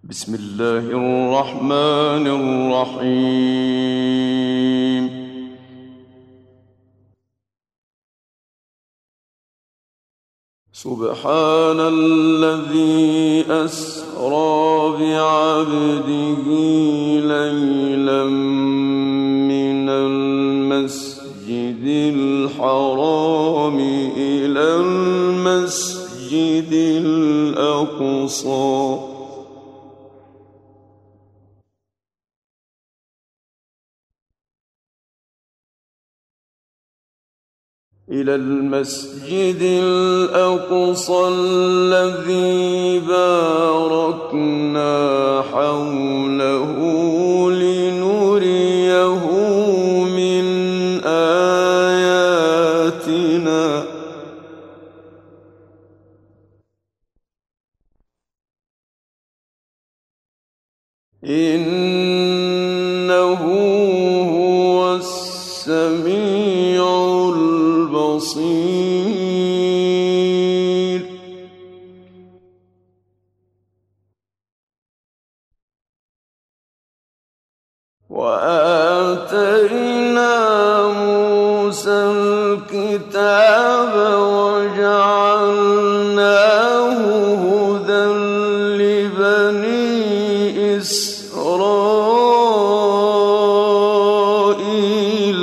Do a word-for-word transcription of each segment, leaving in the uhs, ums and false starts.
بسم الله الرحمن الرحيم. سبحان الذي أسرى بعبده ليلا من المسجد الحرام إلى المسجد الأقصى إلى المسجد الأقصى الذي باركنا حوله لنريه من آياتنا إنه هو السميع البصير. وآتينا موسى الكتاب وجعلناه هدى لبني إسرائيل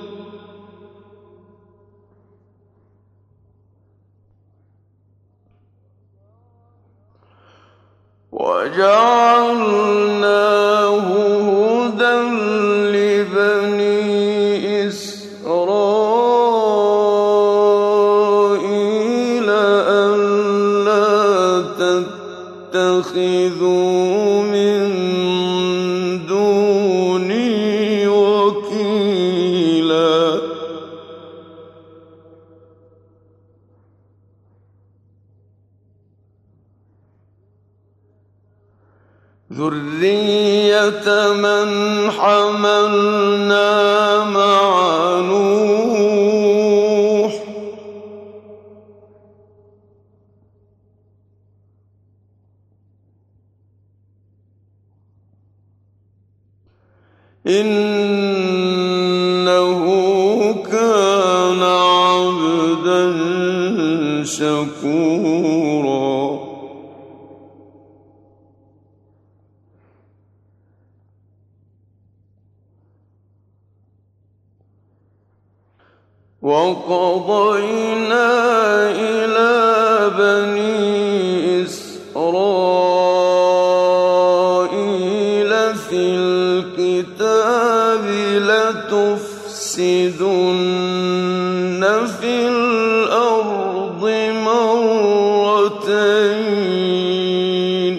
وجعلناه هدى لبني إسرائيل ألا تتخذوا من دوني وكيلا. ذرية من حملنا مع نوح إنه كان عبدا شكورا. وقضينا إلى بني إسرائيل في الكتاب لتفسدن في الأرض مرتين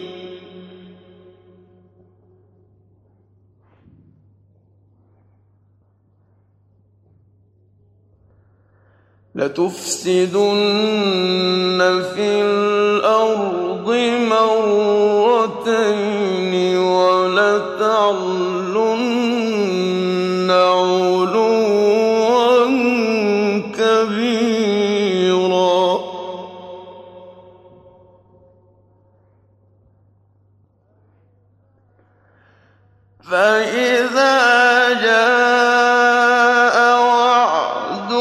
لتفسدن في الأرض مرتين ولتعلن علوا كبيرا. فإذا جاء وعد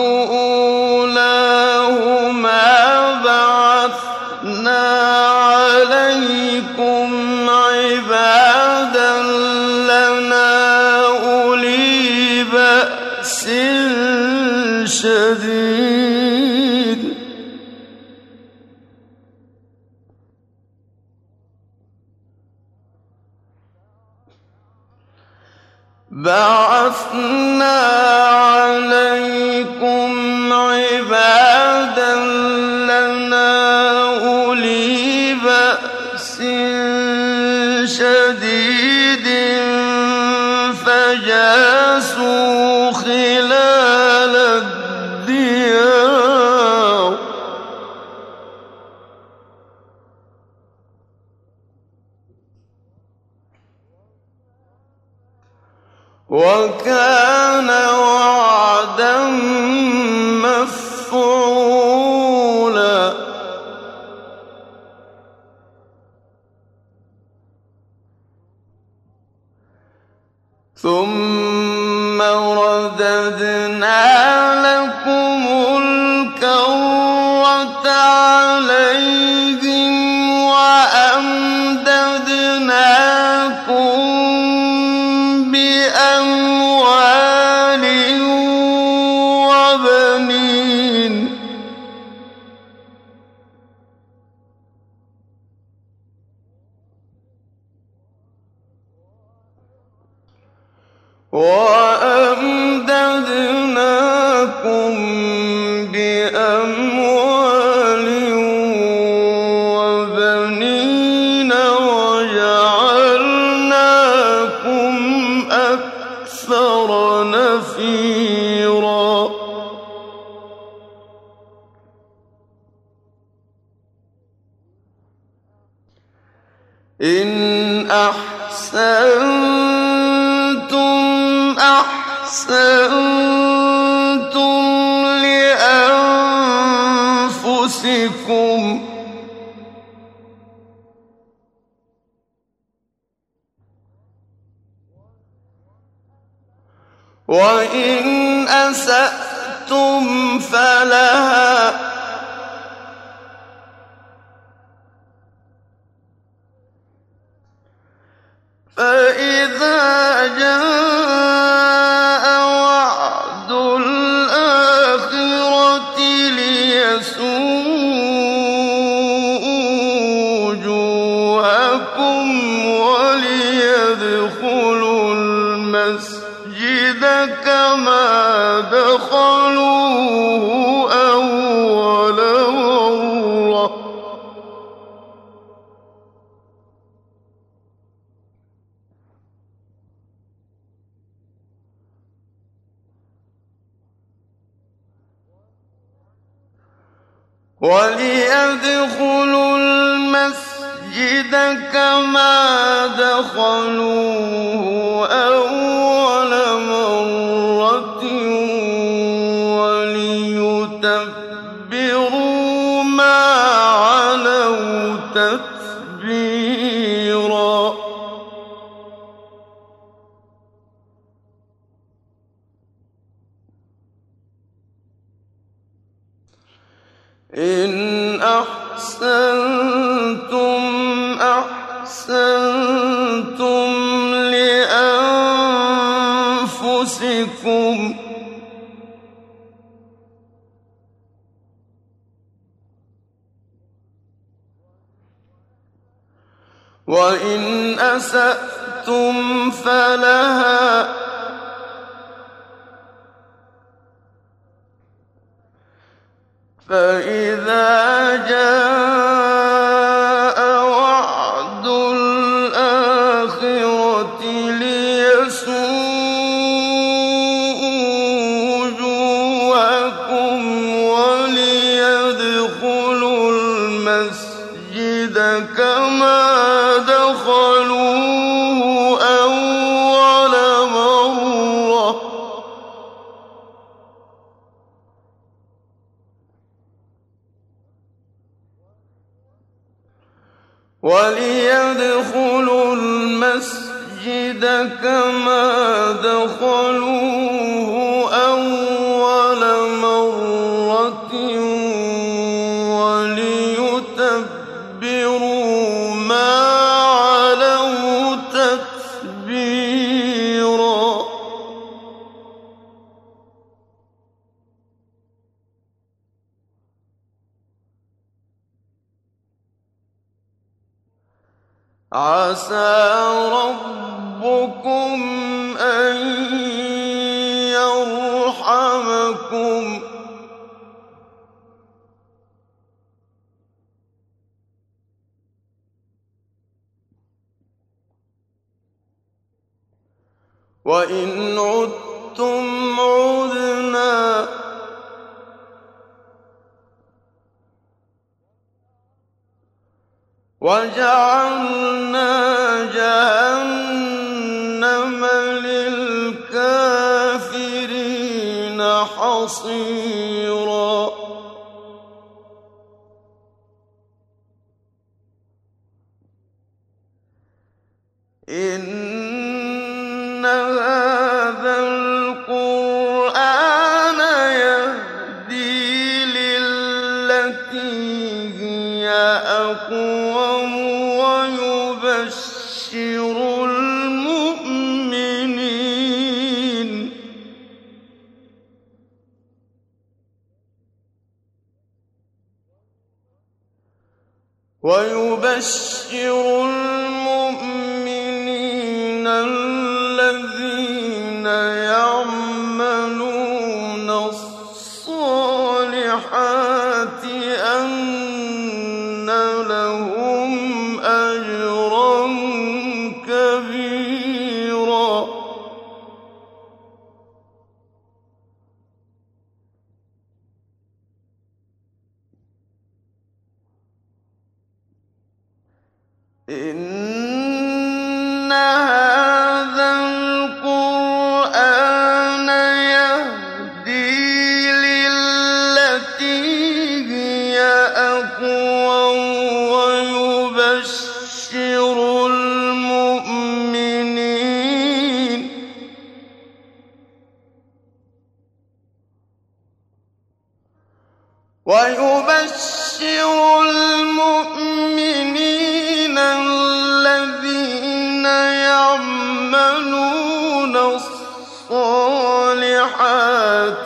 أولاهما بعثنا عليكم عبادا لنا أولي بأس شديد بعثنا عليكم عبادا لنا أولي بأس شديد فجاسوا خلال الديار وكان وعدا مفعولا. ثم رددنا لكم الكرة عليهم وأمددناكم بأموال وبنين وأمددناكم بأموال وبنين وجعلناكم أكثر نفيرا إن أحسنتم أحسنتم لأنفسكم وإن أسأتم فلها فإذا جاء وعد الآخرة ليسوءوا وجوهكم وليدخلوا المسجد كما دخلوه أول مرة وليدخلوا المسجد كما دخلوه أول مرة وليتبروا ما علوا تتبيرا إن أحسنتم أحسنتم لأنفسكم وإن أسأتم فلها فإذا جاء وعد الآخرة ليسوءوا وجوهكم وليدخلوا المسجد كما دخلوه أول مرة وليدخلوا المسجد كما دخلوه أول مرة وليتبروا ما علوا تتبيرا عسى ربكم أن يرحمكم وإن عدتم عدنا وجعلنا جهنم للكافرين حصيرا إن هَٰذَا الْقُرْآنَ يَهْدِي لِلَّتِي هِيَ أَقْوَمُ وَيُبَشِّرُ الْمُؤْمِنِينَ وَيُبَشِّرُ الْمُؤْمِنِينَ الَّذِينَ يَعْمَلُونَ الصَّالِحَاتِ أَنَّ لَهُمْ أَجْرًا كَبِيرًا. إِنَّ هَٰذَا الْقُرْآنَ يَهْدِي لِلَّتِي هِيَ أَقْوَمُ وَيُبَشِّرُ الْمُؤْمِنِينَ وَيُبَشِّرُ الْمُؤْمِنِينَ الَّذِينَ يَعْمَلُونَ الصَّالِحَاتِ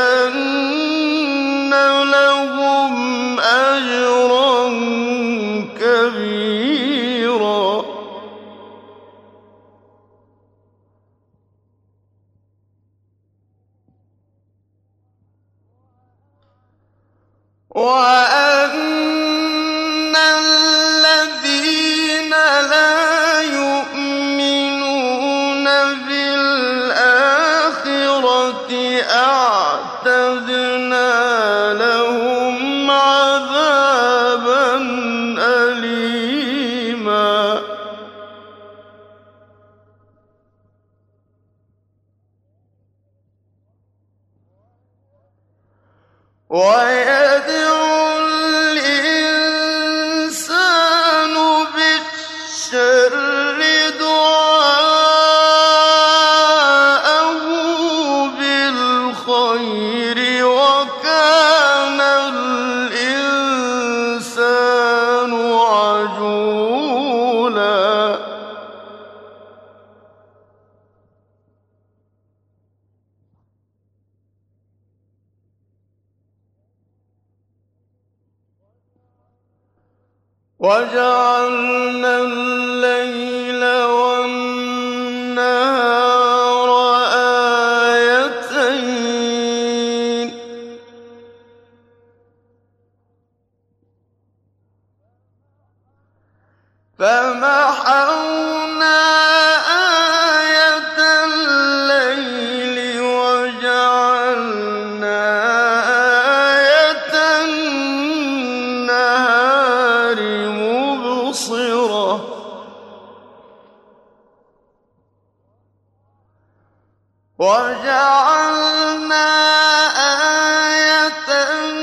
أَنَّ لَهُمْ أَجْرًا كَبِيرًا. وَأَنَّ الَّذِينَ لَا يُؤْمِنُونَ بِالْآخِرَةِ أَعْتَدْنَا لَهُمْ عَذَابًا أَلِيمًا. وَيَدْعُ الْإِنسَانُ بِالشَّرِّ دُعَاءَهُ بِالْخَيْرِ ۖ وَكَانَ الْإِنسَانُ عَجُولًا. وَجَعَلْنَا اللَّيْلَ وَالنَّهَارَ آيَتَيْنِ ۖ فَمَحَوْنَا آيَةَ اللَّيْلِ وَجَعَلْنَا آيَةَ النَّهَارِ مُبْصِرَةً ۚ وَجَعَلْنَا آيَةَ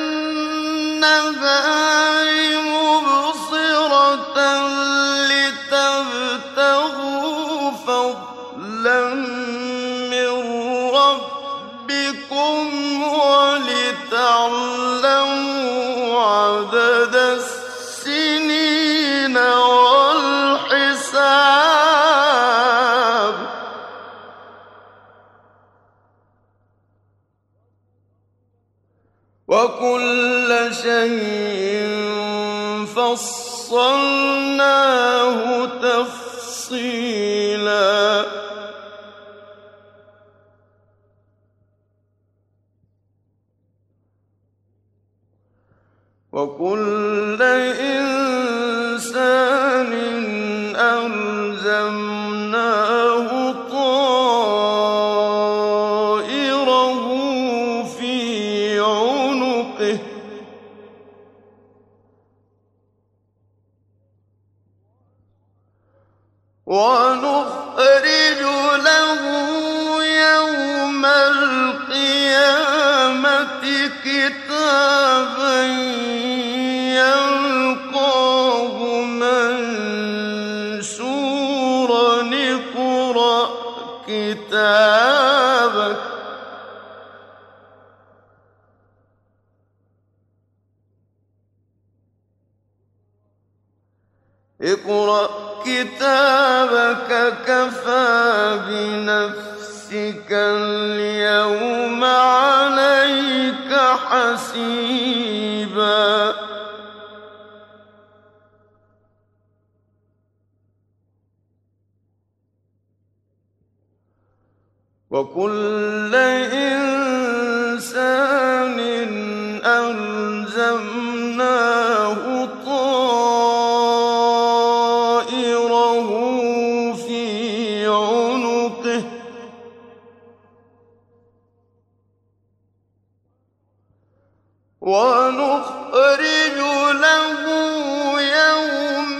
النَّهَارِ مُبْصِرَةً لِّتَبْتَغُوا فَضْلًا مِّن رَّبِّكُمْ وَلِتَعْلَمُوا عَدَدَ السِّنِينَ وَالْحِسَابَ ۚ وَكُلَّ شَيْءٍ فَصَّلْنَاهُ تَفْصِيلًا. وَكُلَّ إِنسَانٍ أَلْزَمْنَاهُ طَائِرَهُ فِي عُنُقِهِ ۖ وَنُخْرِجُ لَهُ يَوْمَ الْقِيَامَةِ كِتَابًا يَلْقَاهُ مَنشُورًا. اقْرَأْ كتابك اقرأ كتابك كفى بنفسك اليوم عليك حسيبا وكل إنسان ألزمناه طائره في عنقه ونخرج له يوم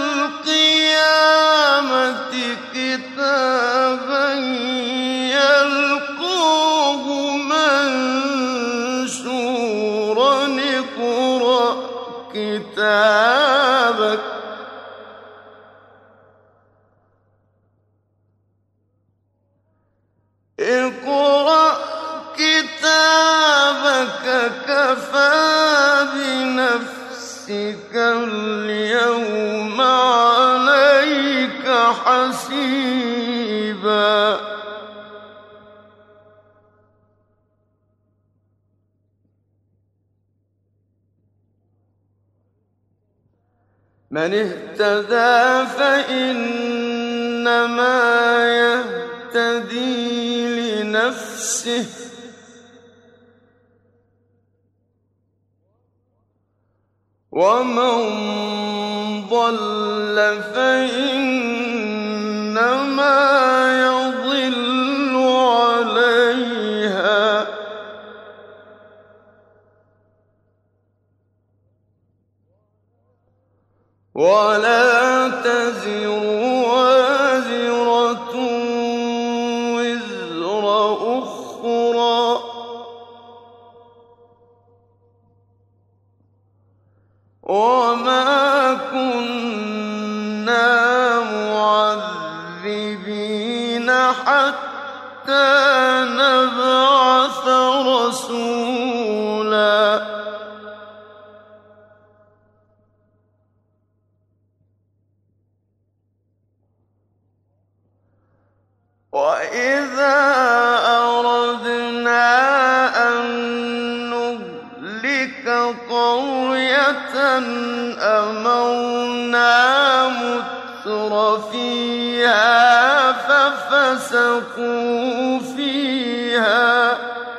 القيامة كتابا يلقاه منشورا اقرأ كتابك اقرأ كتابك كفى بنفسك اليوم عليك حسيبا من اهتدى فإنما يهتدي لنفسه ومن ضل فإنما يضل عليها ولا تزر وازرة وزر أخرى وما كنا معذبين حتى نبعث رسولا وإذا أردنا أن نهلك قرية أمرنا متر فيها ففسقوا فيها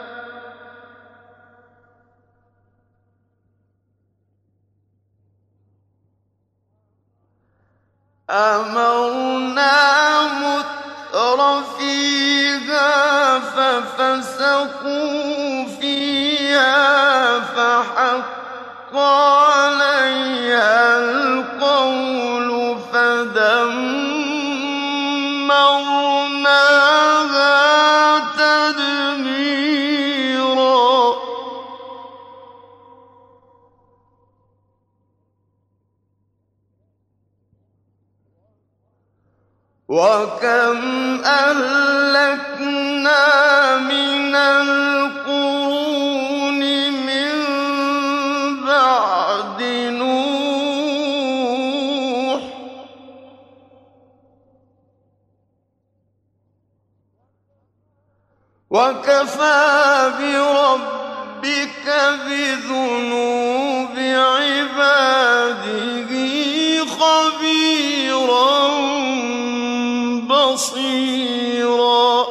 أمرنا متر فيها ففسقوا فيها فحق عليها القول فدمرناها تدميرا وكم أهلكنا من القرون من بعد نوح وكفى بربك بذنوب عباده خبيرا بصيرا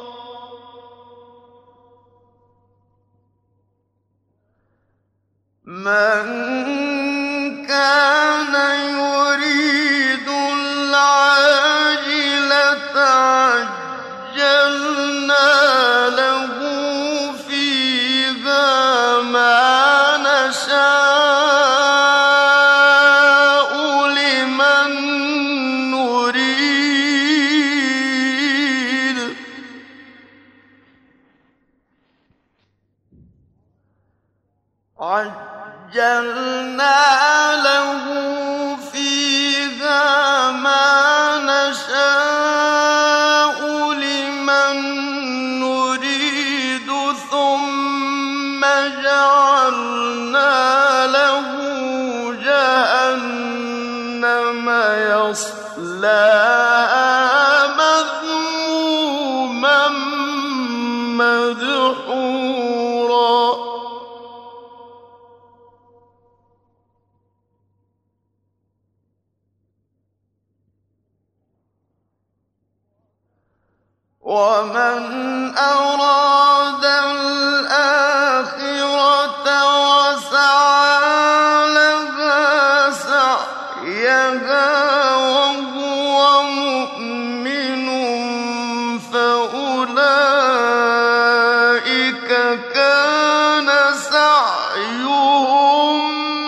من كان يريد العاجلة عجلنا له فيها ما نشاء لمن نريد عجلنا له فيها ما نشاء لمن مذموما مدحورا ومن أراد الآخرة وسعى لها سعيها وهو مؤمن فأولئك كان سعيهم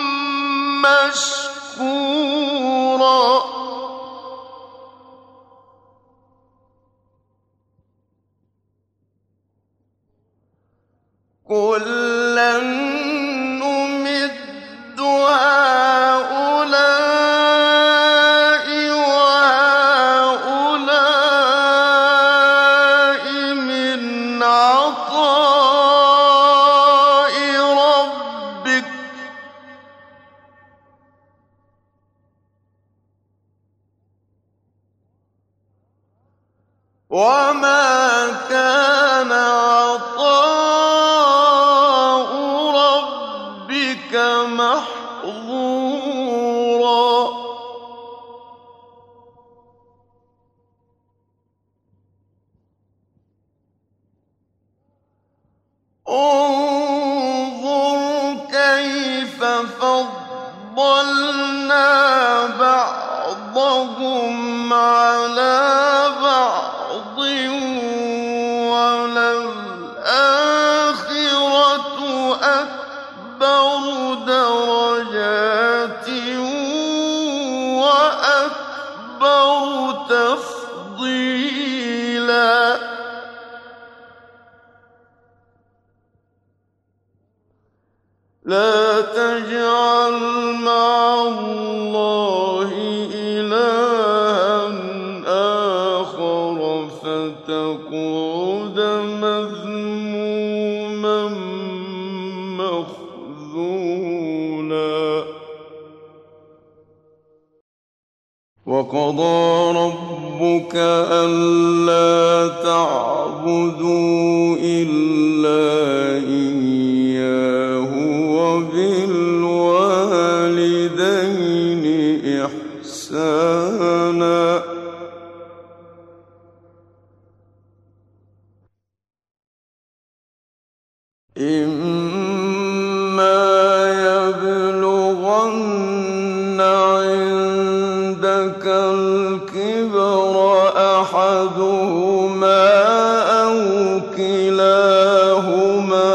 مشكورا كُلًّا نُّمِدُّ هَٰؤُلَاءِ وَهَٰؤُلَاءِ مِنْ عَطَاءِ رَبِّكَ ۚ وَمَا كَانَ عَطَاءُ رَبِّكَ مَحْظُورًا انظُرْ كَيْفَ فَضَّلْنَا بَعْضَهُمْ عَلَىٰ بَعْضٍ وَلَلْآخِرَةُ أَكْبَرُ دَرَجَاتٍ وَأَكْبَرُ تَفْضِيلًا لَا تَجْعَلْ مَعَ اللَّهِ إِلَٰهًا آخَرَ فَتَقْعُدَ مَذْمُومًا مَّخْذُولًا وَقَضَىٰ رَبُّكَ أَلَّا تَعْبُدُوا إِلَّا إِيَّاهُ وَبِالْوَالِدَيْنِ إِحْسَانًا إِمَّا يَبْلُغَنَّ عِندَكَ الْكِبَرَ أَحَدُهُمَا أَوْ كِلَاهُمَا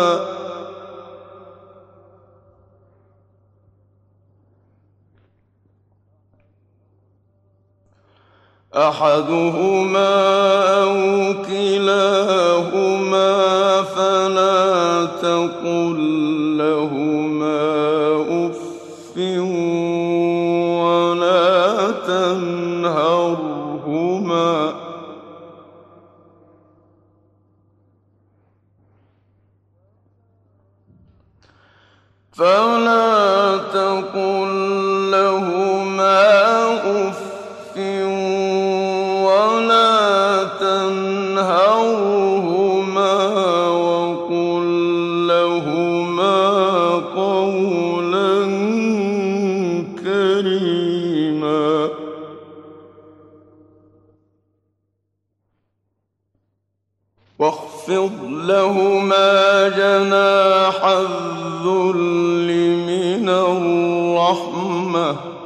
أَحَدُهُمَا أَوْ كِلَاهُمَا فَلَا تَقُل لَّهُمَا أُفٍّ وَلَا تَنْهَرْهُمَا فَلَا تَقُل لَّهُمَا أُفٍّ وَلَا تَنْهَرْهُمَا وَقُل لَّهُمَا قَوْلًا كَرِيمًا وَاخْفِضْ لَهُمَا جَنَاحَ الذُّلِّ مِنَ الرَّحْمَةِ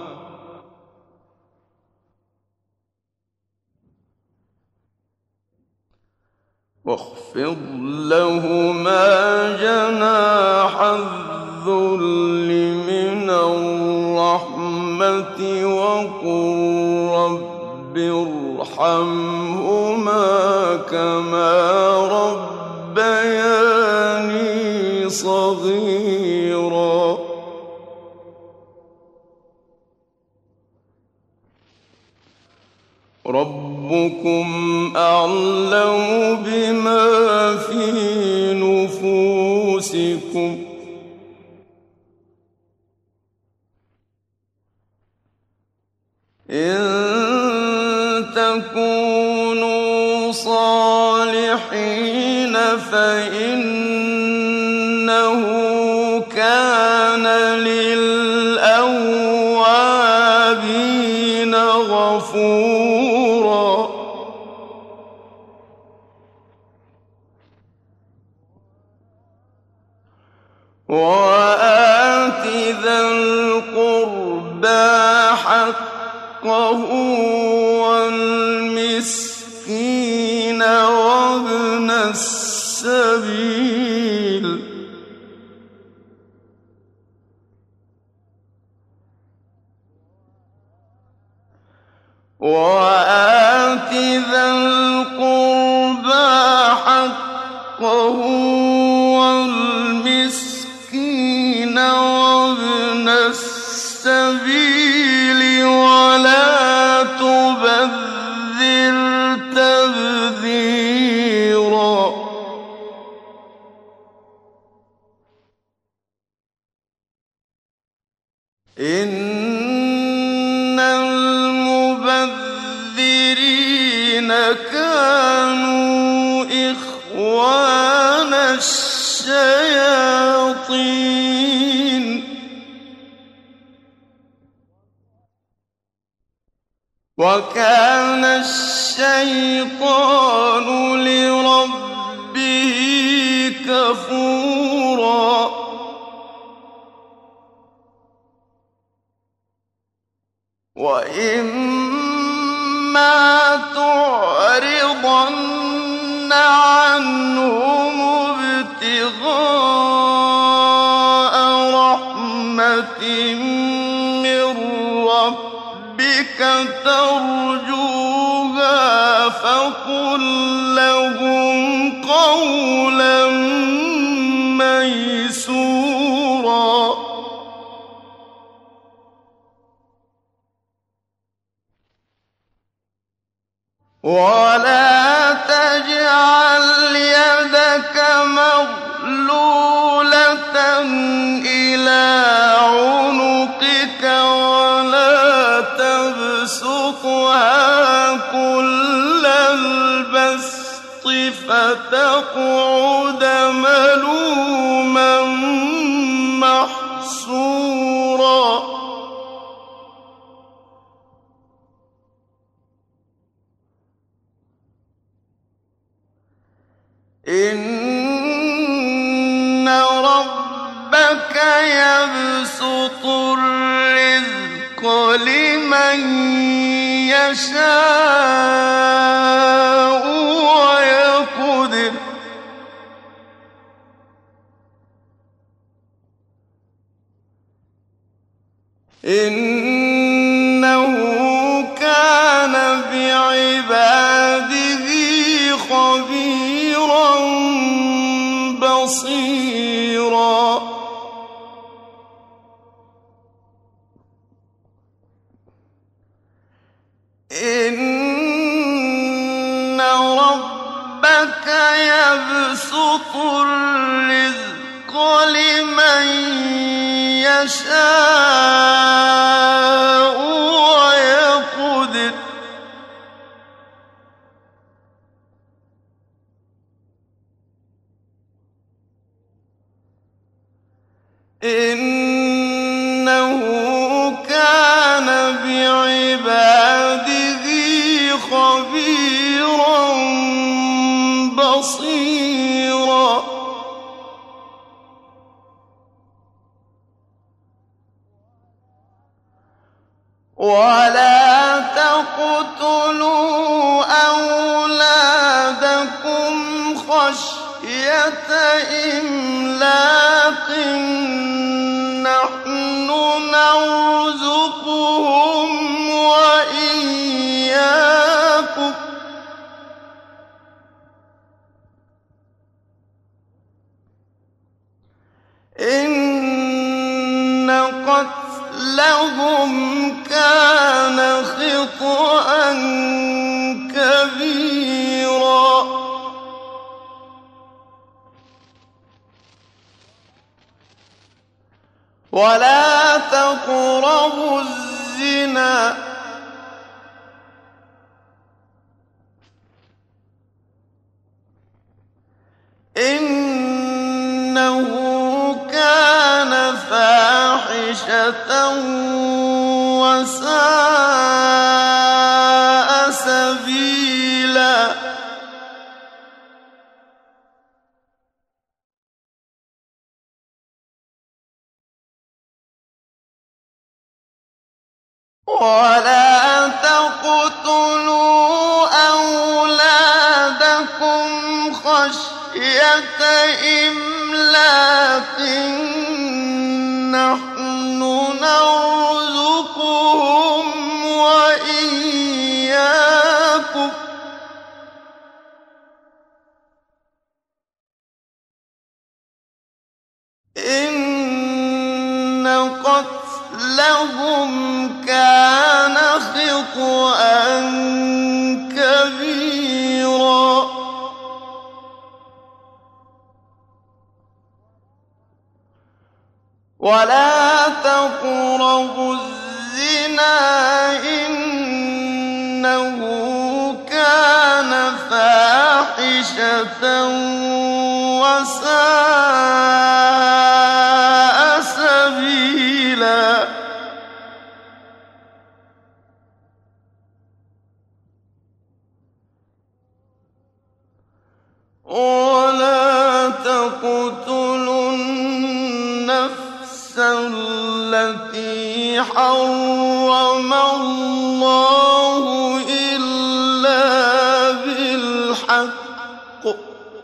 واخفض لهما جناح الذل من الرحمة وقل رب ارحمهما كما ربياني صغيرا ربكم أعلم بما في نفوسكم إن تكونوا صالحين فإنه كان للأوابين غفورا وآت ذا القربى حقه والمسكين وابن السبيل وآت ذا القربى حقه والمسكين وابن السبيل ولا تبذر تبذيرا إن المبذرين كانوا إخوان الشياطين وكان الشيطان لربه كفورا وإما تعرضن عنهم ابتغاء رحمة من ربك ترجوها فقل لهم قولا ميسورا ولا تجعل يدك مغلولة إلى عنقك ولا تبسطها كل البسط فتقعد ملوما محسورا إن ربك يبسط الرزق لمن يشاء ويقدر إنه كان بعباده خبيرا بصيرا إن ربك يبسط الرزق لمن يشاء ويقدر إنه كان بعباده خبيرا بصيرا ولا تقتلوا أولادكم خشية إملاق نحن نرزقهم وإياكم إن قتلهم كان خطأ كبيرا ولا تقربوا الزنا فَاحِشَةً وَسَاءَ سَبِيلًا وَلَا تَقْتُلُوا أَوْلَادَكُمْ خَشْيَةَ إِمْلَاقٍ ۖ نَّحْنُ نَرْزُقُهُمْ وَإِيَّاكُمْ ۚ إِنَّ قَتْلَهُمْ كَانَ خِطْئًا كَبِيرًا وَلَا تَقْرَبُوا الزِّنَا ۖ إِنَّهُ كَانَ فَاحِشَةً وَسَاءَ سَبِيلًا وَلَا تَقْتُلُوا النَّفْسَ الَّتِي حَرَّمَ اللَّهُ إِلَّا بِالْحَقِّ ۚ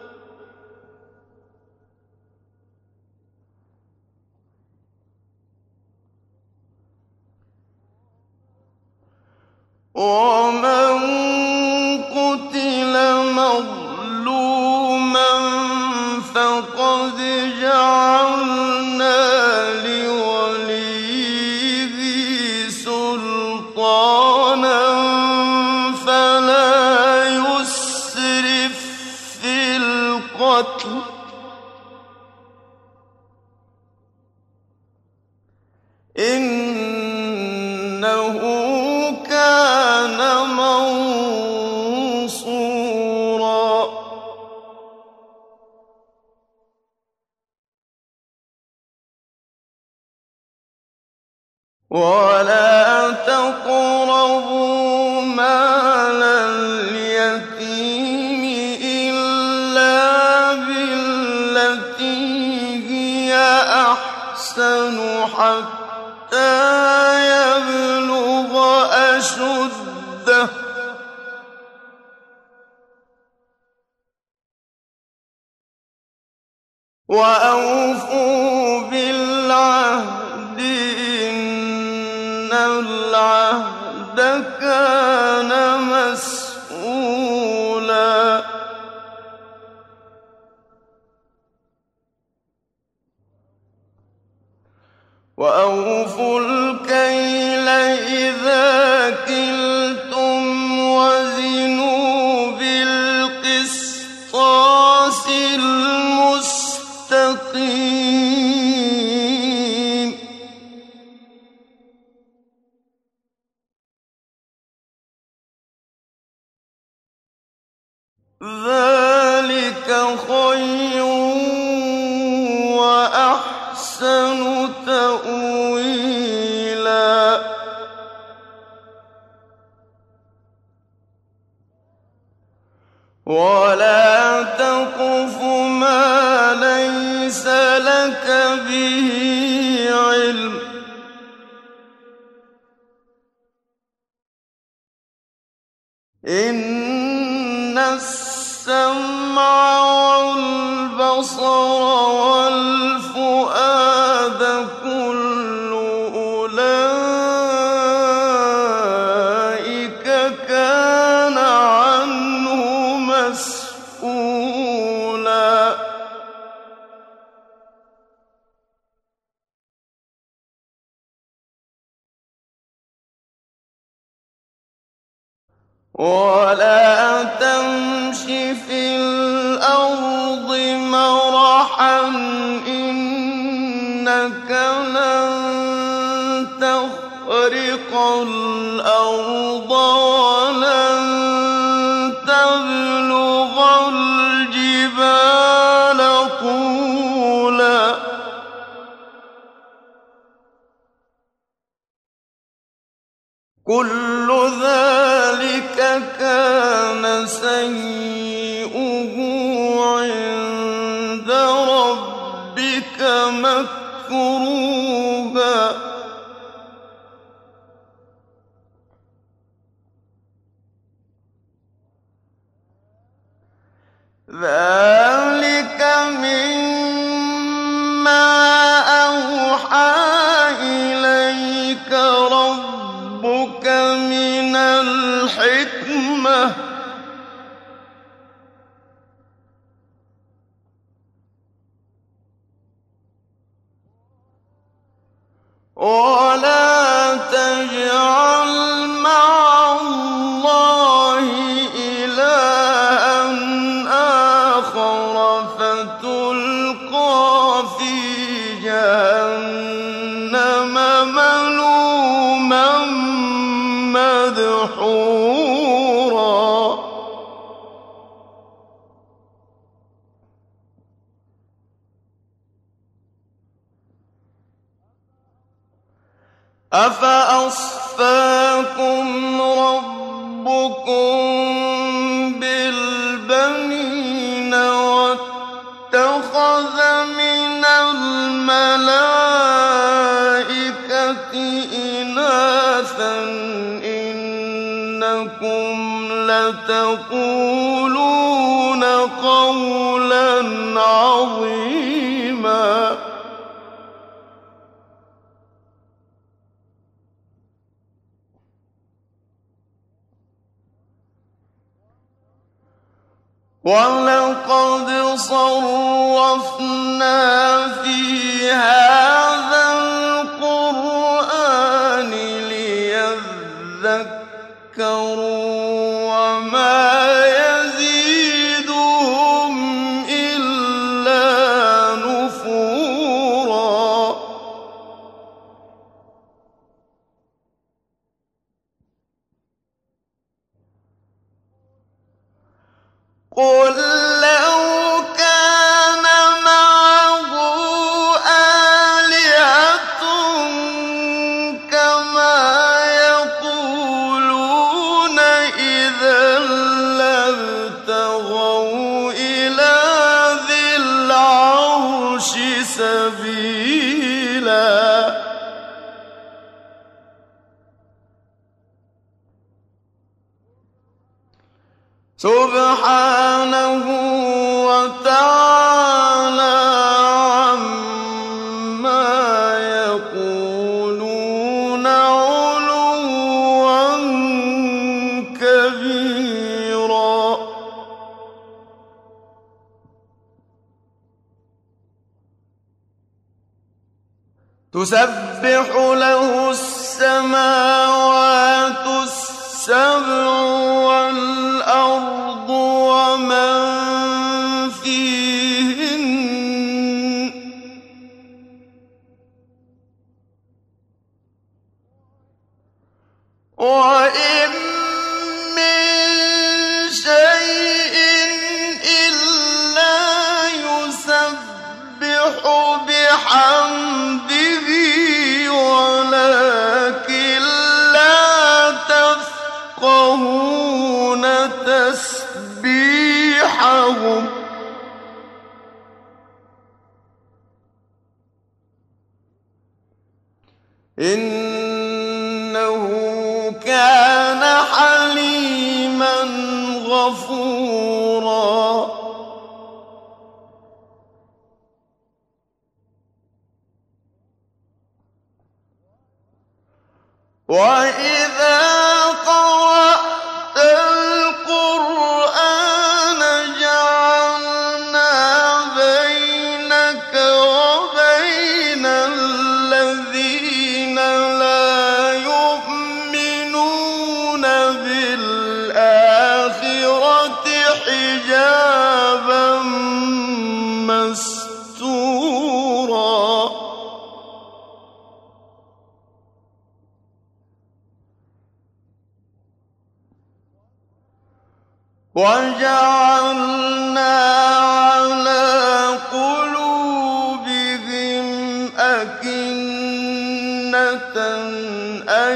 وَمَن قُتِلَ مَظْلُومًا فَقَدْ جَعَلْنَا لِوَلِيِّهِ سُلْطَانًا فَلَا يُسْرِف فِّي الْقَتْلِ ۖ إِنَّهُ كَانَ مَنصُورًا وَلَا تَقْرَبُوا مَالَ الْيَتِيمِ إِلَّا بِالَّتِي هِيَ أَحْسَنُ حَتَّىٰ يَبْلُغَ أَشُدَّهُ ۖ وَأَوْفُوا بِالْعَهْدِ ۖ إِنَّ الْعَهْدَ كَانَ مَسْئُولًا وَأَوْفُوا الْكَيْلَ إِذَا كِلْتُمْ وَزِنُوا بِالْقِسْطَاسِ الْمُسْتَقِيمِ ذَٰلِكَ خَيْرٌ وَأَحْسَنُ تَأْوِيلًا وَلَا تَقْفُ مَا لَيْسَ لَكَ بِهِ عِلْمٌ ۚ إِنَّ السَّمْعَ وَالْبَصَرَ وَالْفُؤَادَ كُلُّ أُولَٰئِكَ كَانَ عَنْهُ مَسْئُولًا وَلَا تَمْشِ فِي الْأَرْضِ مَرَحًا ۖ إِنَّكَ لَن تَخْرِقَ الْأَرْضَ وَلَن تَبْلُغَ الْجِبَالَ طُولًا ذلك مما أوحى إليك ربك من الحكمة ولا تجعل مع الله إلها آخر فتلقى في جهنم ملوما مدحورا أفأصفاكم ربكم بالبنين واتخذ من الملائكة إناثا إنكم لتقولون قولا عظيما وَلَقَدْ صَرَّفْنَا فِي هَٰذَا الْقُرْآنِ لِيَذَّكَّرُوا وَمَا يَزِيدُهُمْ إِلَّا نُفُورًا قُل لَّوْ كَانَ مَعَهُ آلِهَةٌ كَمَا يَقُولُونَ إِذًا لَّابْتَغَوْا إِلَىٰ ذِي الْعَرْشِ سَبِيلًا سُبْحَانَهُ وَتَعَالَىٰ عَمَّا يَقُولُونَ عُلُوًّا كَبِيرًا تُسَبِّحُ لَهُ السَّمَاوَاتُ السَّبْعُ وَالْأَرْضُ وَمَن فِيهِنَّ وَإِن مِّن شَيْءٍ إِلَّا يُسَبِّحُ بِحَمْدِهِ وَلَٰكِن لَّا تَفْقَهُونَ تَسْبِيحَهُمْ إِنَّهُ كَانَ حَلِيمًا غَفُورًا وَإِذَا قَرَأْتَ الْقُرْآنَ جَعَلْنَا بَيْنَكَ وَبَيْنَ الَّذِينَ لَا يُؤْمِنُونَ بِالْآخِرَةِ حِجَابًا مَّسْتُورًا وَجَعَلْنَا عَلَىٰ قُلُوبِهِمْ أَكِنَّةً أَن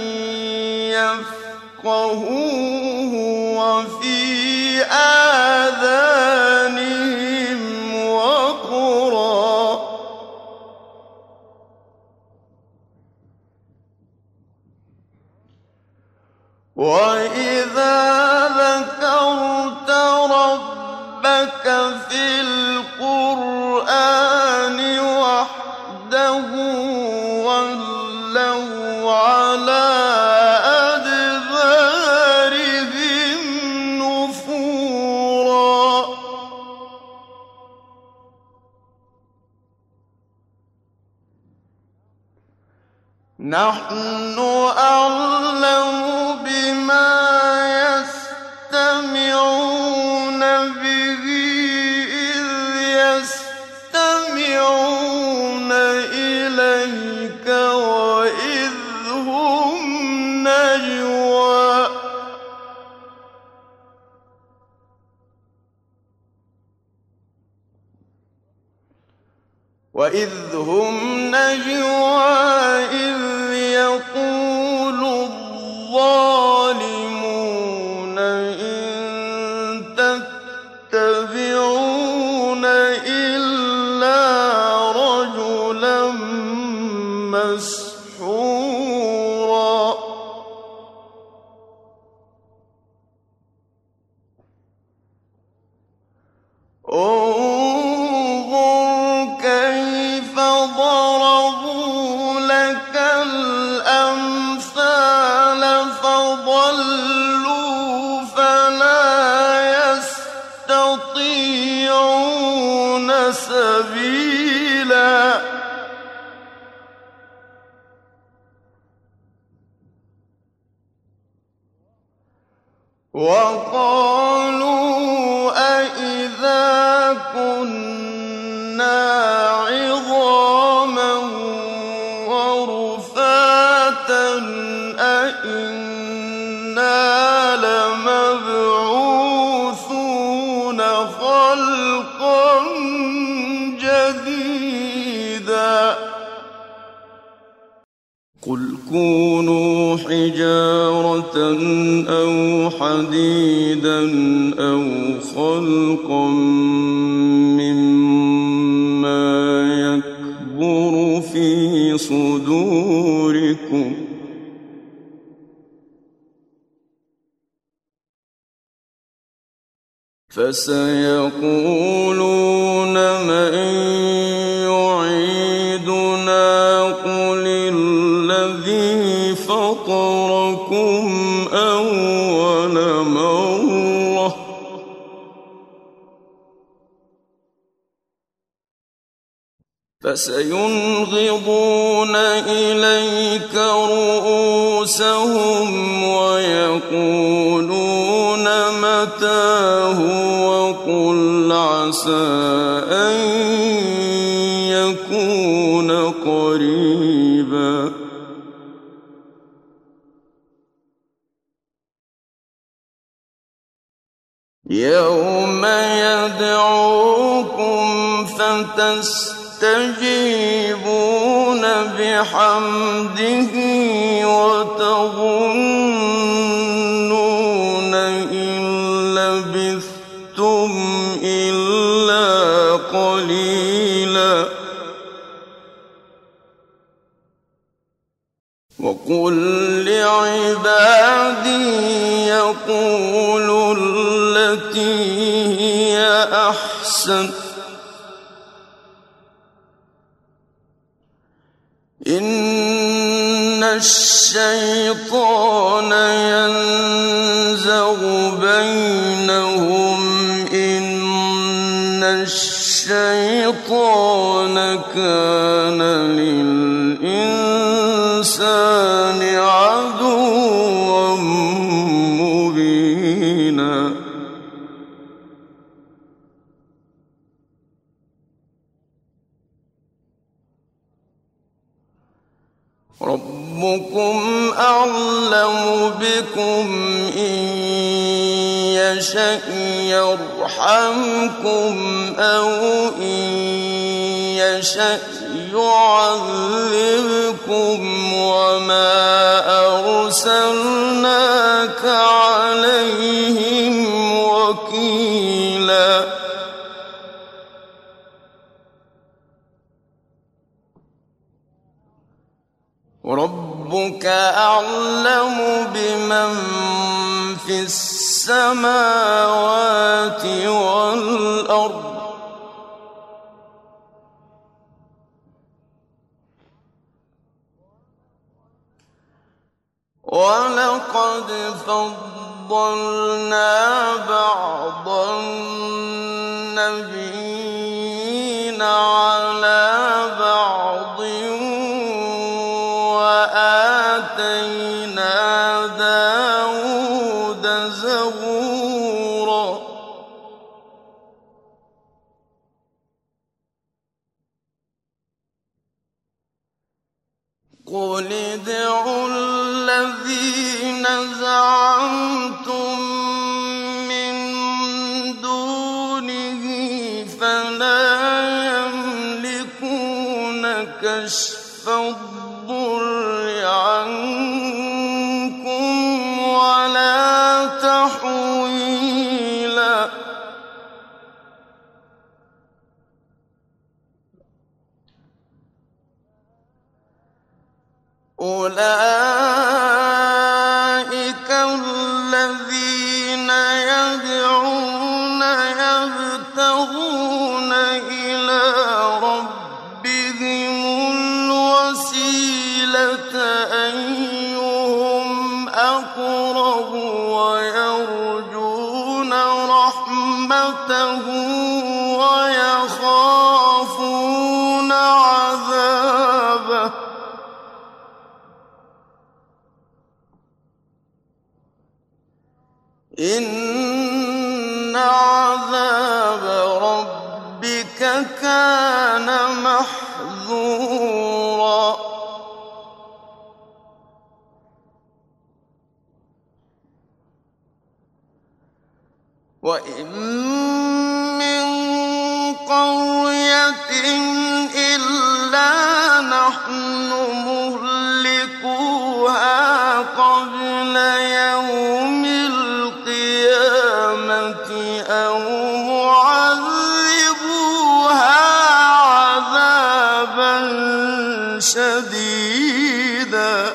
يَفْقَهُوهُ وَفِي آذَانِهِمْ وَقْرًا وَإِذَا ذَكَرْتَ رَبَّكَ في القرآن وحده ولوا على أدبارهم نفورا نحن أعلم بما يستمعون به إذ يستمعون إليك وإذ هم نجوى وإذ هم نجوى إذ يقول الظالمون إن تتبعون إلا رجلا مسحورا انظر كيف ضربوا لك الأمثال فضلوا فلا يستطيعون سبيلا وقالوا أإذا كنا عظاما ورفاتا أإنا لمبعوثون خلقا جديدا قل كونوا حجارة أو حديدا أو خلقا مما يكبر في صدوركم فسيقولون من يعيدنا قل الذي فطركم أول مرة فسينغضون إليك رؤوسهم ويقولون متى هو قل عسى أن يكون قريبا يوم يدعوكم فتستجيبون بحمده وتظنون إن لبثتم إلا قليلا وقل لعبادي يقولوا التي هي أحسن إن الشيطان ينزغ بينهم إن الشيطان كان للإنسان عدوا مبينا ربكم أعلم بكم إن يشأ يرحمكم أو إن يشأ يعذبكم وما أرسلناك عليهم وكيلا ربك أعلم بمن في السماوات والأرض ولقد فضلنا بعض النبيين على بعض وآتينا داود زبورا قل ادعوا الذين زعمتم من دونه فلا يملكون كشف الضر عنكم ولا تحويلا أولئك الذين يدعون يبتغون إلى ربهم الوسيلة أيهم أقرب ويرجون رحمته ويخافون عذابه إن عذاب ربك كان محذورا وإن من قرية إلا نحن مهلكوها قبل يوم القيامة أو معذبوها عذابا شديدا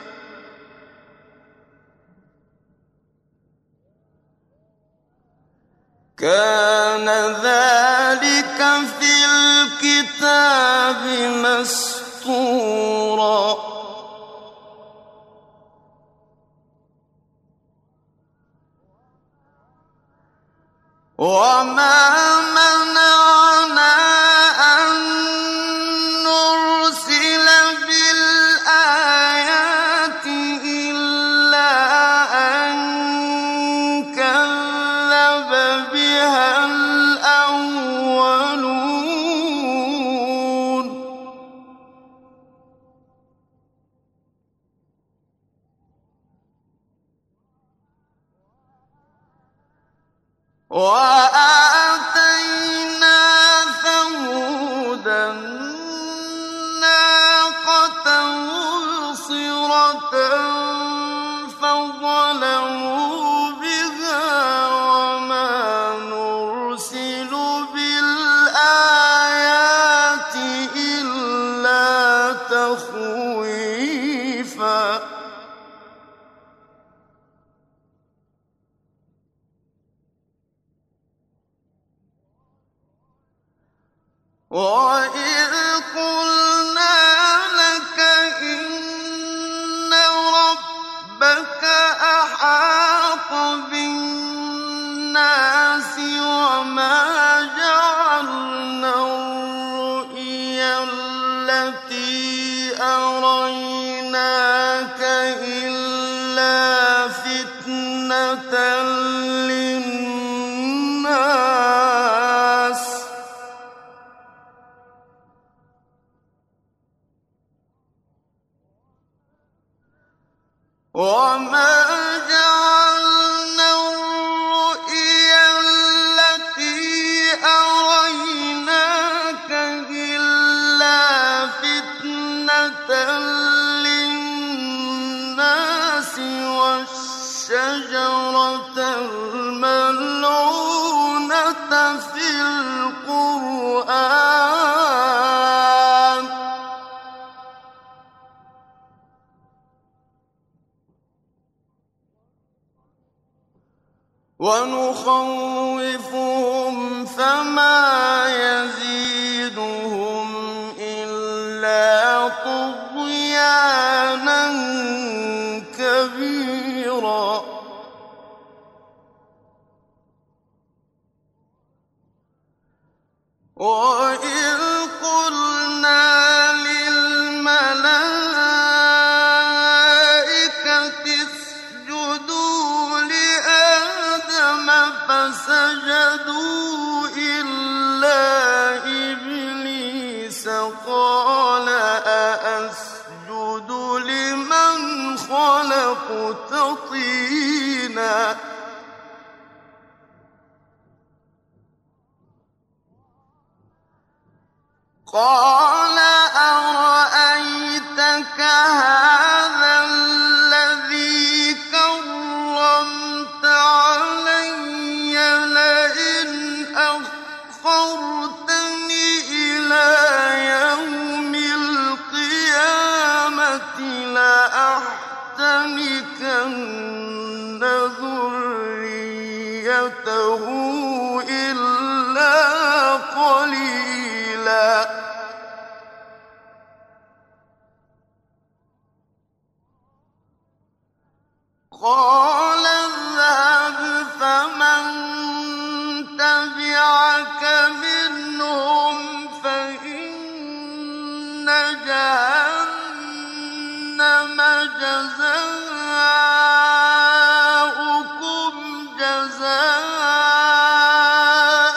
كان ذلك في الكتاب مسطورا وما منعنا أن نرسل بالآيات إلا أن كذب بها الأولون وآتينا ثمود الناقة مبصرة فظلموا بها وما نرسل بالآيات إلا تخويفا وَإِذْ قُلْنَا لَكَ إِنَّ رَبَّكَ أَحَاطَ بِالنَّاسِ وَمَا جَعَلْنَا الرُّؤْيَا الَّتِي أَرَيْنَاكَ إِلَّا فِتْنَةً لِّلنَّاسِ وَمَا جَعَلْنَا الرُّؤْيَا الَّتِي أَرَيْنَاكَ إِلَّا فِتْنَةً لِّلنَّاسِ وَالشَّجَرَةَ الْمَلْعُونَةَ فِي الْقُرْآنِ ونخوفهم فما يزيدهم إلا طغيانا كبيرا وإذ قلنا فسجدوا إلا إبليس قال أأسجد لمن خلقت طينا قال أرأيتك هذا الذي كرمت علي لئن أخرتني إلى يوم القيامة لأحتنكن ذريته إلا قليلا قال اذهب فمن تبعك منهم فإن جهنم جزاؤكم جزاء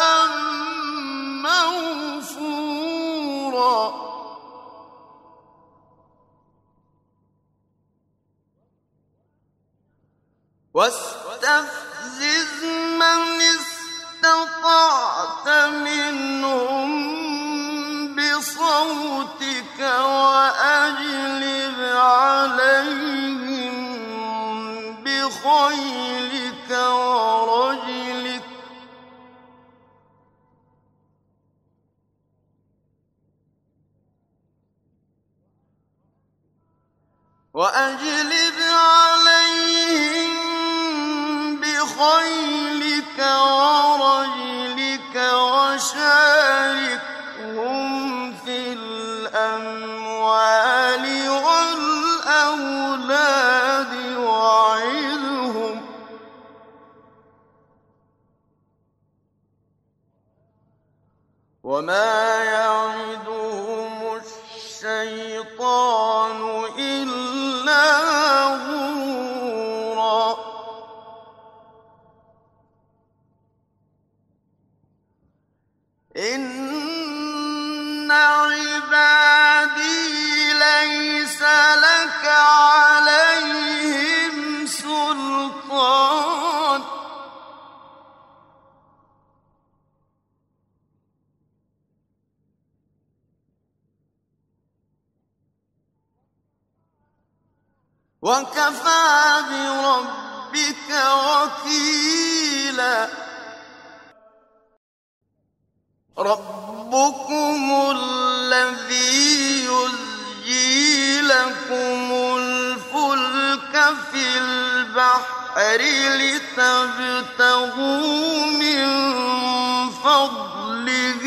موفورا واستفزز من استطعت منهم بصوتك وأجلب عليهم بخيلك ورجلك وأجلب عليهم بخيلك ورجلك وشاركهم في الأموال والأولاد وعظهم وما يعدهم الشيطان إلا غرورا إن عبادي ليس لك عليهم سلطان وكفى بربك وكيلا ربكم الذي يزجي لكم الفلك في البحر لتبتغوا من فضله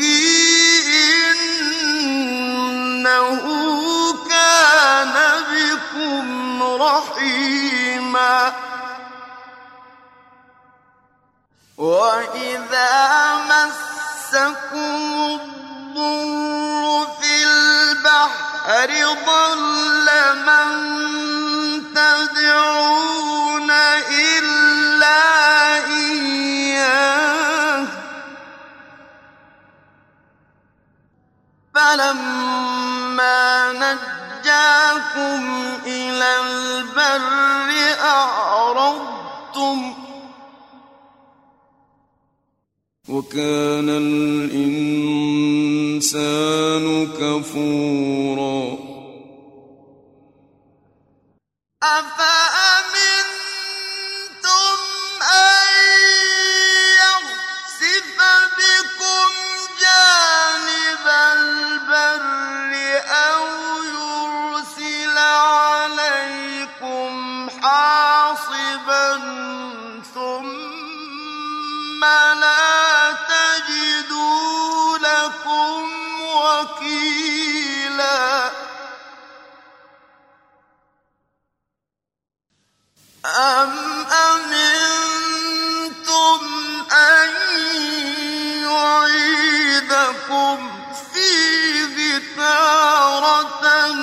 إنه كان بكم رحيما وإذا مسكم الضر في البحر ضل من تدعون إلا إياه فلما نجاكم إلى البر أعرضتم وكان الإنسان كفورا أفأمنتم أن يخسف بكم جانب البر أو يرسل عليكم حاصبا ثم فلا تجدوا لكم وكيلا أم أمنتم أن يعيدكم فيه تارة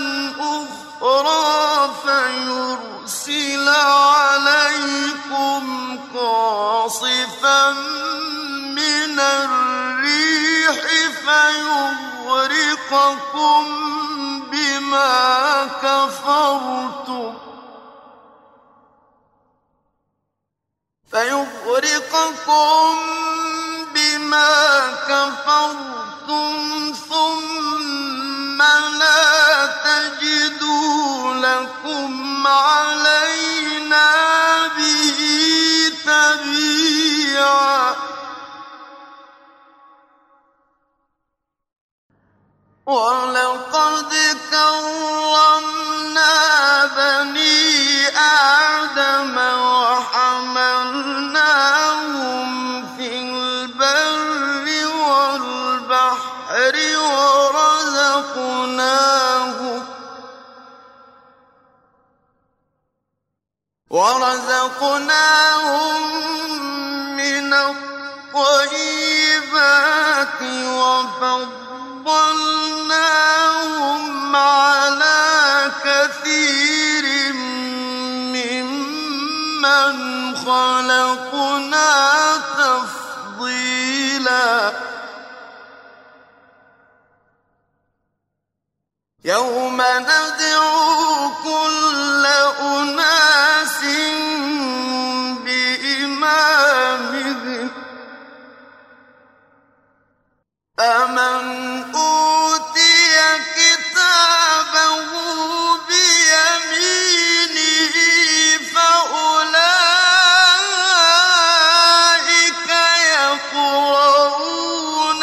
أخرى فيرسل عليكم قاصفا من الريح فيغرقكم بما كفرتم فيغرقكم بما كفرتم ثم لا تجدوا لكم علينا به تبيعا ولقد كرمنا بني آدم وحملناهم في البر والبحر ورزقناهم ورزقناهم من الطيبات وفضلناهم على كثير ممن خلقنا تفضيلا يوم ندعو كل أناس بإمامهم فمن أوتي كتابه بيمينه فأولئك يقرؤون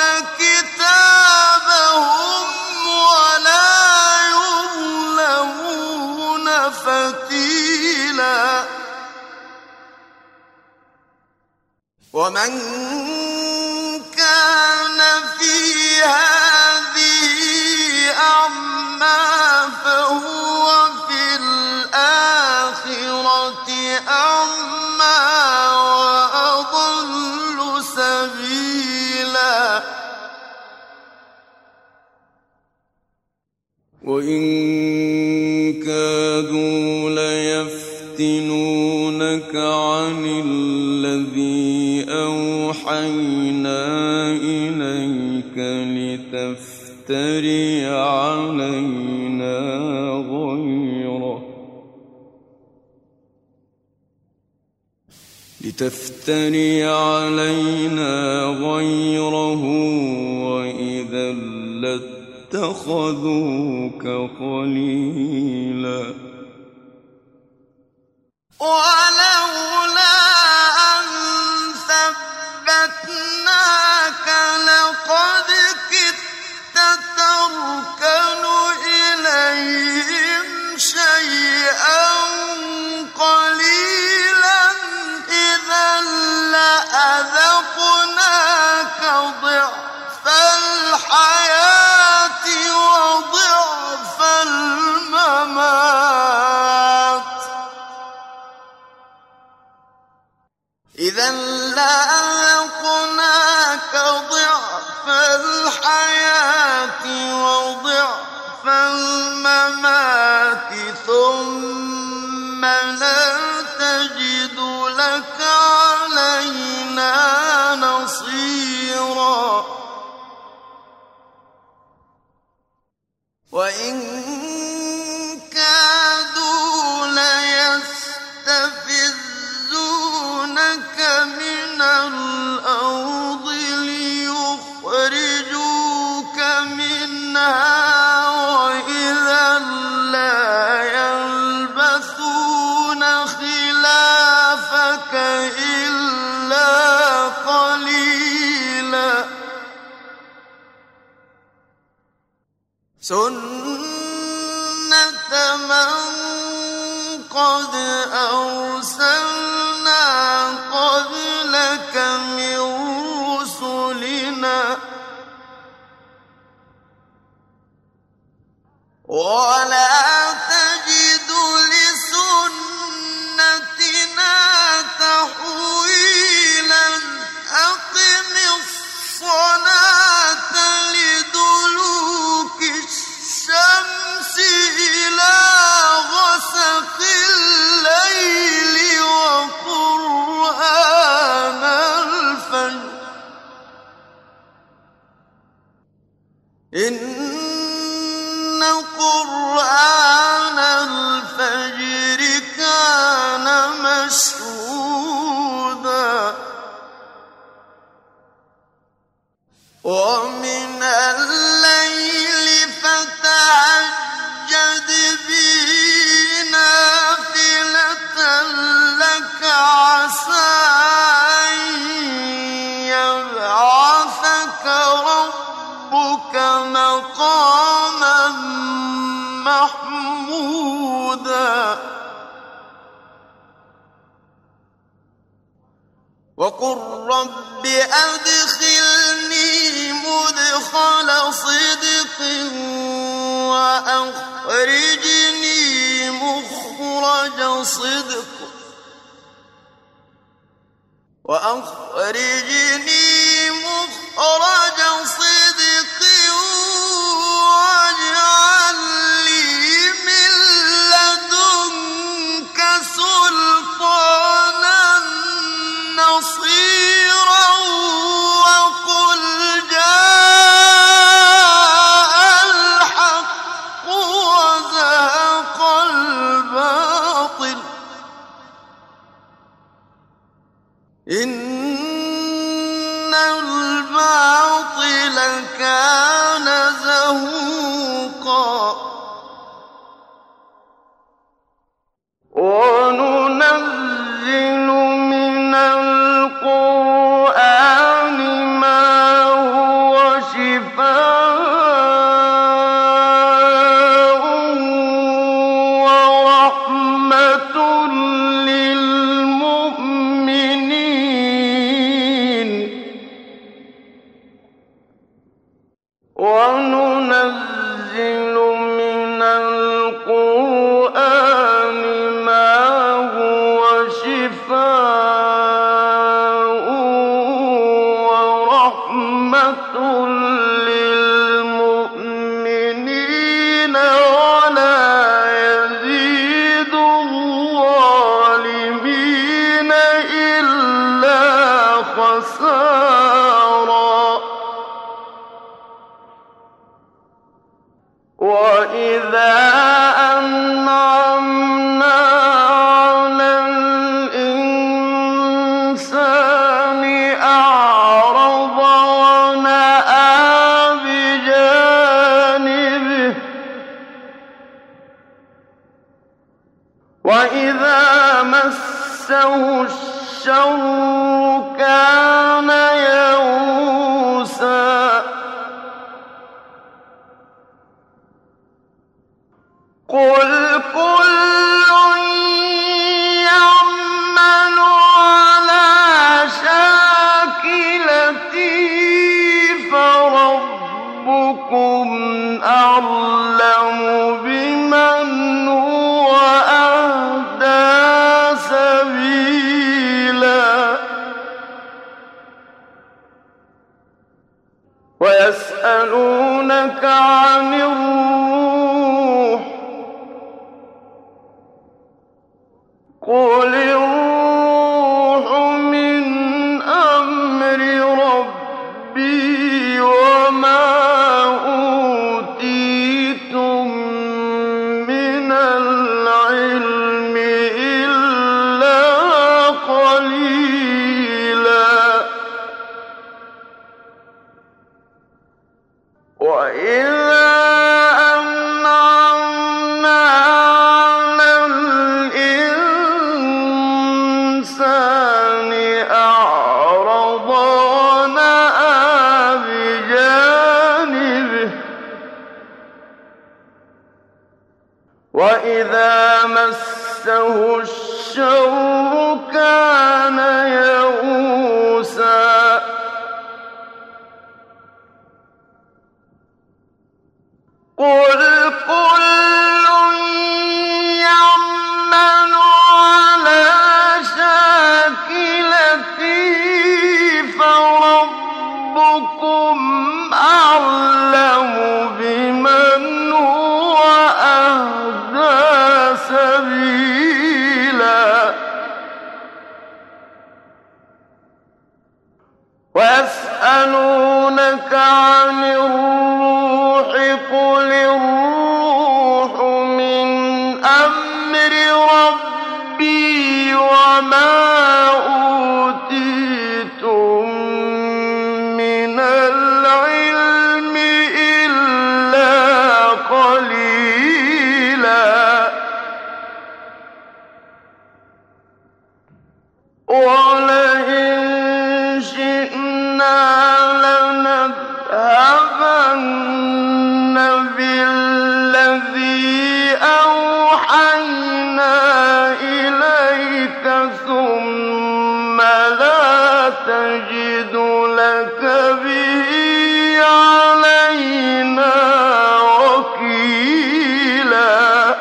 كتابهم ولا يظلمون فتيلا ومن كان في هذه أعمى فهو في الآخرة أعمى وأضل سبيلا وإن كادوا ليفتنونك عن الذي أوحينا إليك لتفتري علينا غيره لتفتري علينا غيره وإذا لاتخذوك خليلا ولولا أن ثبتناك لقد كدت تركن إليهم شيئا قليلا إذا لأذقناك ضعف الحياة وضعف الممات إذا لأذقناك ضعف الحياة وضعف الممات ثم لا تجد لك علينا نصيرا وإن كادوا ليستفزونك من الأرض ليخرجوك منها وإذا لا يلبثون خلافك إلا قليلا سنة من قد أرسلنا قبلك من ولا تجد لسنتنا تحويلا أقم الصلاة لدلوك الشمس إلى غسق الليل وقرآن الفجر إن قرآن الفجر كان مشهودا ومن الليل فتهجد به نافلة لك عسى أن يبعثك ربك مقاما محمودا وقل رب أدخلني مدخل صدق وأخرجني مخرج صدق وأخرجني مخرج صدق واجعل لي من لدنك سلطانا نصيرا وقل جاء الحق وزهق الباطل إن الباطل كان زهوقا وننزل من القرآن ما هو شفاء ورحمة للمؤمنين وننزل من القرآن ما هو شفاء ورحمة للمؤمنين ولا يزيد الظالمين إلا خسارا وإذا أنعمنا على الإنسان أعرض ونأى بجانبه وإذا مسه الشر كان يئوسا قل كل يعمل على شاكلته فربكم أعلم بمن هو أهدى سبيلا ويسألونك عن الروح قل الروح من أمر ربي وما أوتيتم من العلم إلا قليلا وإذا أنعمنا على الإنسان أعرض ونأى بجانبه وإذا مسه الشر كان يئوسا أعلم بمن هو أهدى سبيلا ويسألونك عن الروح قل الروح من أمر ربي وما أوتيتم من العلم إلا قليلا ولئن شئنا لنذهبن بالذي أوحينا إليك ثم لا تجد لك به علينا وكيلا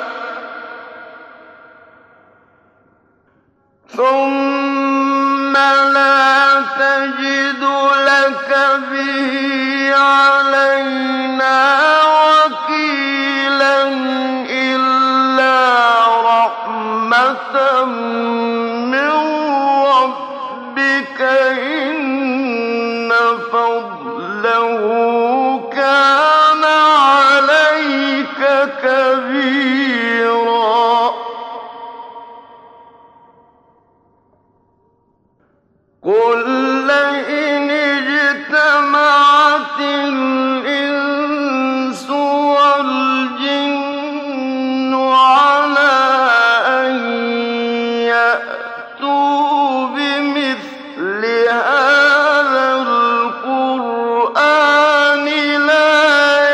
ثم لا تجد لك به علينا وكيلا إلا رحمة من ربك إن فضله كان عليك كبيرا قل لئن اجتمعت الإنس والجن على أن يأتوا بمثل هذا القرآن لا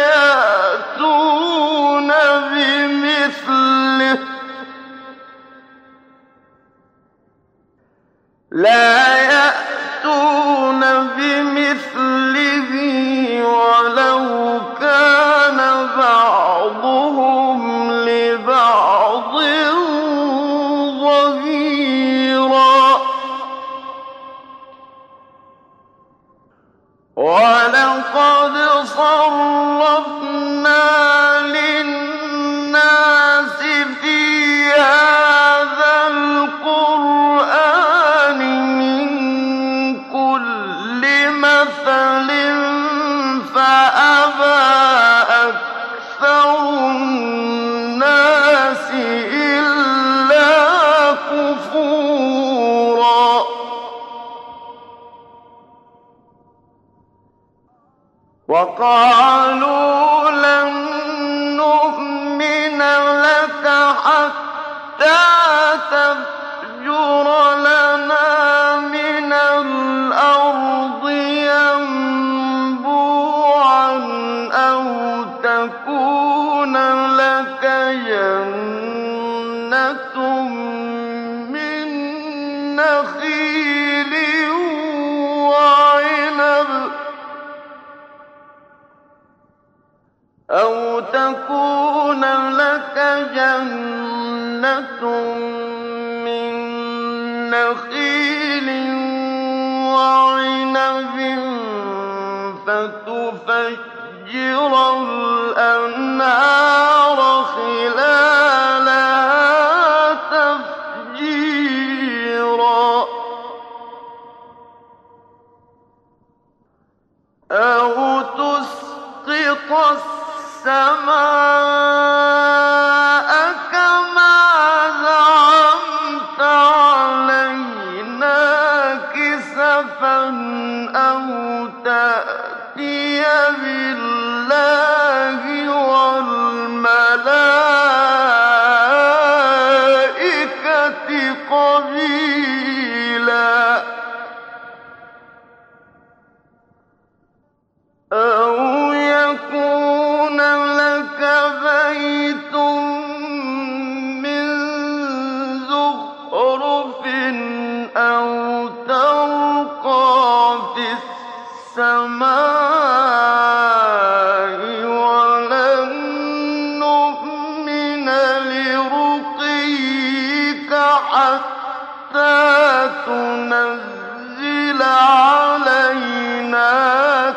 يأتون بمثله لا يأتون بمثله ولو كان بعضهم لبعض ظهيرا ولقد صرفنا للناس في هذا القرآن من كل مثل فأبى أكثر الناس إلا كفورا وقالوا لن نؤمن لك حتى تفجر لنا من الأرض ينبوعا أو تكون لك جنة من نخيل وعنب أو تكون لك جنة من نخيل وعنب فتفجر الأنهار خلالها تفجيرا أو تسقط السماء كما زعمت علينا كسفا أو تأتي بالله والملائكة قبيلا أو يكون لك بيت من زخرف أو ترقى في السماء ولن نؤمن لرقيك حتى تنزل علينا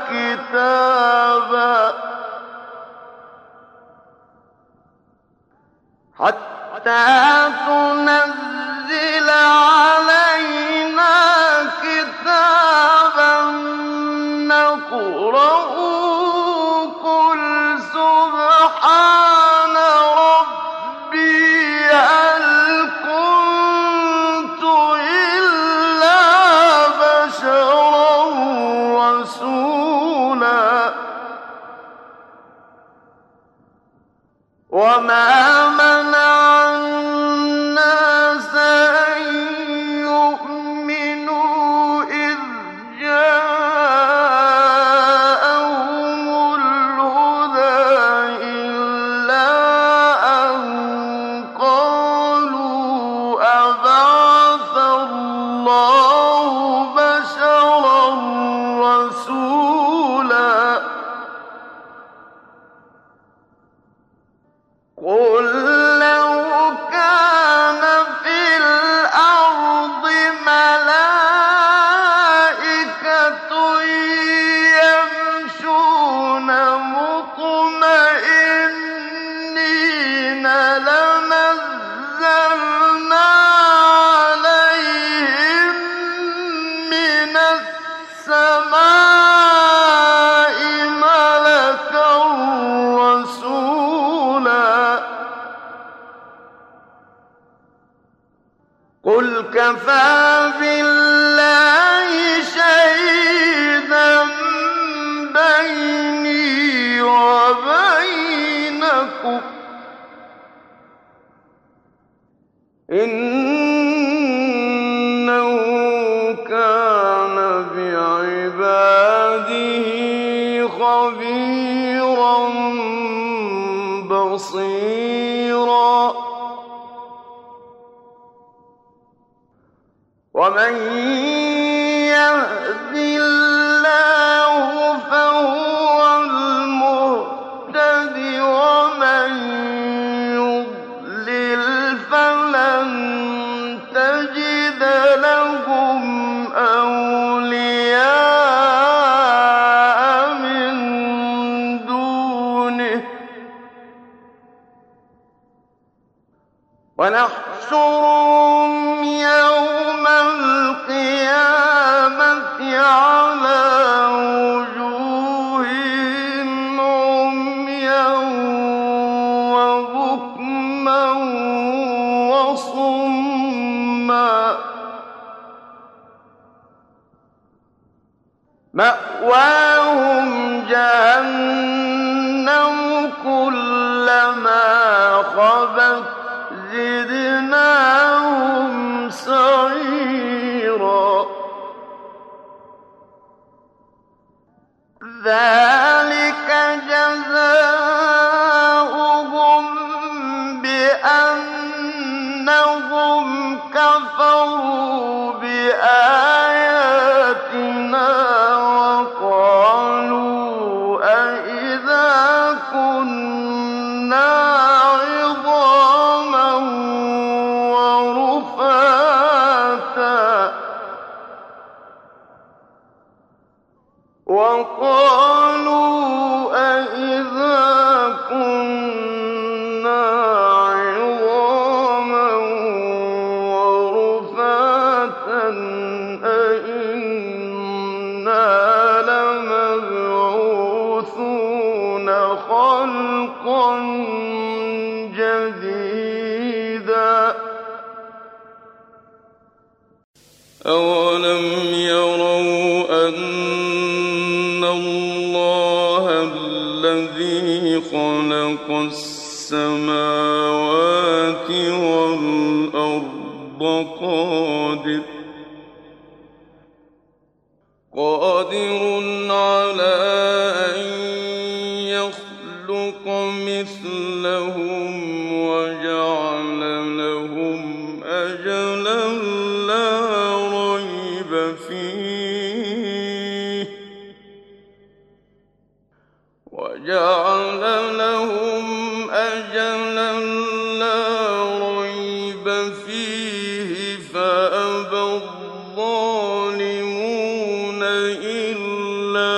تُنَزِّلَ عَلَيْنَا كِتَابًا نَّقْرَؤُهُ قُلْ سُبْحَانَ رَبِّي هَلْ كُنتُ إِلَّا بَشَرًا رَّسُولًا وَمَا مَنَعَ النَّاسَ أَن يُؤْمِنُوا إِذْ جَاءَهُمُ الْهُدَىٰ إِلَّا أَن قَالُوا أَبَعَثَ اللَّهُ بَشَرًا رَّسُولًا قُل لَّوْ كَانَ فِي الْأَرْضِ مَلَائِكَةٌ يَمْشُونَ مُطْمَئِنِّينَ لَنَزَّلْنَا عَلَيْهِم مِّنَ السَّمَاءِ مَلَكًا رَّسُولًا قُلْ كَفَىٰ بِاللَّهِ شَهِيدًا بَيْنِي وَبَيْنَكُمْ ۚ إِنَّهُ كَانَ بِعِبَادِهِ خَبِيرًا بَصِيرًا وَمَن يَهْدِ اللَّهُ فَهُوَ الْمُهْتَدِ وَمَن يُضْلِلْ فَلَن تَجِدَ لَهُمْ أَوْلِيَاءَ مِن دُونِهِ وَنَحْشُرُهُمْ يَوْمَ الْقِيَامَةِ عَلَىٰ وُجُوهِهِمْ عُمْيًا وَبُكْمًا وَصُمًّا مَّأْوَاهُمْ جَهَنَّمُ كُلَّمَا خَبَتْ زِدْنَاهُمْ سَعِيرًا ذَٰلِكَ جَزَاؤُهُم بِأَنَّهُمْ كَفَرُوا بِآيَاتِنَا وَقَالُوا أَإِذَا كُنَّا عِظَامًا وَرُفَاتًا وَقَالُوا أَإِذَا كُنَّا عِظَامًا وَرُفَاتًا أَإِنَّا لَمَبْعُوثُونَ خَلْقًا جَدِيدًا أَوَلَمْ يَرَوْا أَنَّ اللَّهَ الَّذِي خَلَقَ السَّمَاوَاتِ وَالْأَرْضَ قَادِرٌ قَادِرٌ عَلَىٰ أَن يَخْلُقَ مِثْلَهُمْ وَجَعَلَ لَهُمْ أَجَلًا لَّا رَيْبَ فِيهِ وَجَعَلَ لَهُمْ أَجَلًا لَّا رَيْبَ فِيهِ فَأَبَى الظَّالِمُونَ إِلَّا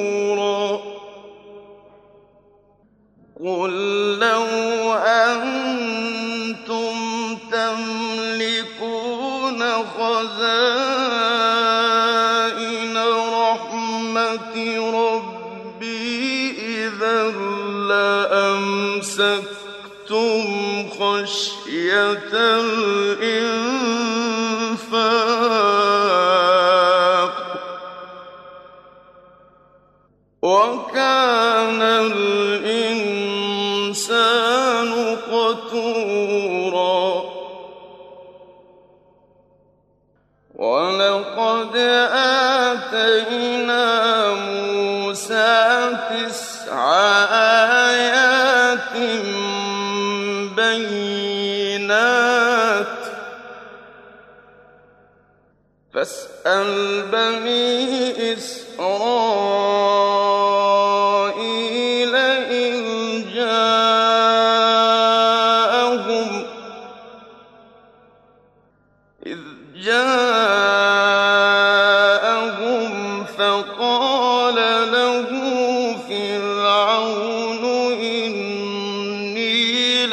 كُفُورًا قُل لَّوْ أَنَّ خَزَائِنَ رَحْمَةِ رَبِّي إِذًا لَّأَمْسَكْتُمْ خَشْيَةَ الْإِنفَاقِ ۚ وَكَانَ الْإِنسَانُ قَتُورًا. وَلَقَدْ آتَيْنَا مُوسَىٰ تِسْعَ آيَاتٍ بَيِّنَاتٍ ۖ فَاسْأَلْ بَنِي إِسْرَائِيلَ إِذْ جَاءَهُمْ إِذْ جَاءَهُمْ فَقَالَ لَهُ فِرْعَوْنُ إِنِّي